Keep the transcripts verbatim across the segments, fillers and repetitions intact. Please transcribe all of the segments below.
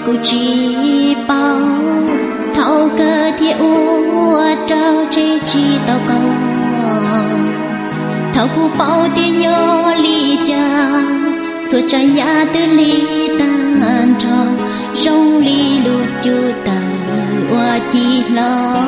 cụ chỉ bao thâu cơ thì u trao chế chi tao còn thâu cụ bao thì nhớ ly cha rồi cha ya tư ly tan cho rong ly lu chu ta qua chi lo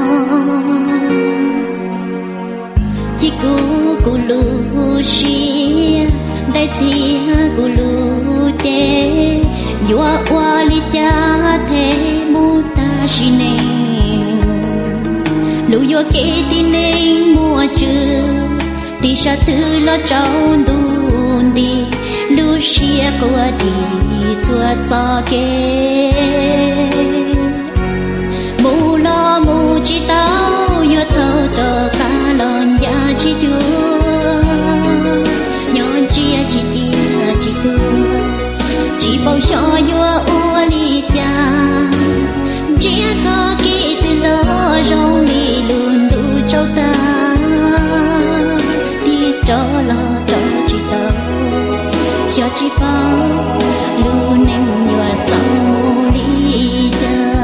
chỉ cụ cụ lu xia đại chi cụ lu chế yua qua li cha thế mu ta shi ne lu yua kê tin nên mua chữ đi sa tư lo trâu đun đi lu xia qua đi chua cho kê mu lo mu chỉ tao yua thâu cho cả lon ya chỉ chúa nhon chia chỉ chia chỉ tu chỉ bao cho yua u li cha chia cho kỹ từ lo rong li luôn đủ châu ta đi cho lo cho chỉ tao cho chỉ bao luôn em nhua sau li cha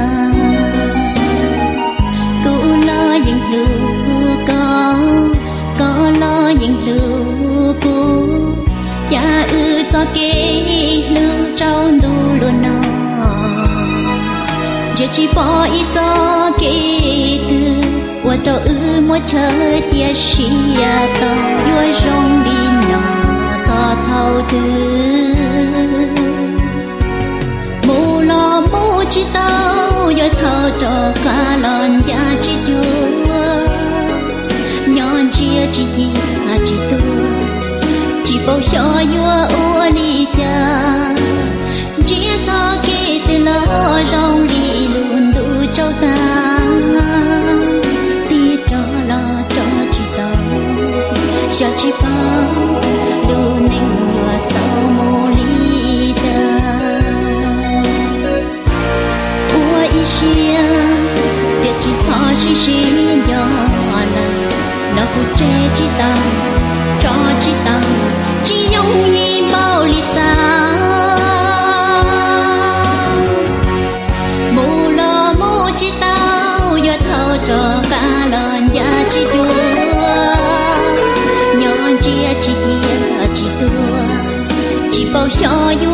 cứ lo những lu có có lo những lu cũ cha ư cho kỹ lu trong đủ luôn nó giờ chỉ bỏ ít cho kỹ từ qua cho ư mua chơi chia sẻ tao vui rong đi nó cho thâu thứ mù lo mù chỉ tao giờ thâu cho cả lon ya chỉ chúa nhon chia chỉ chia chỉ tu chỉ bao cho yua u li cha chia cho kỹ từ lo rong đi luôn đủ châu ta đi cho lo cho chỉ tao cho chỉ bao luôn nên yua sau mô li cha u ý xia việc chỉ cho xí xí nhỏ là nó cũng che chỉ tao cho chỉ tao chỉ giống như bao lý xa mù lo mù chỉ tao do thâu cho cả lần ya chỉ chúa nhon chia chỉ chia chỉ tua chỉ bao cho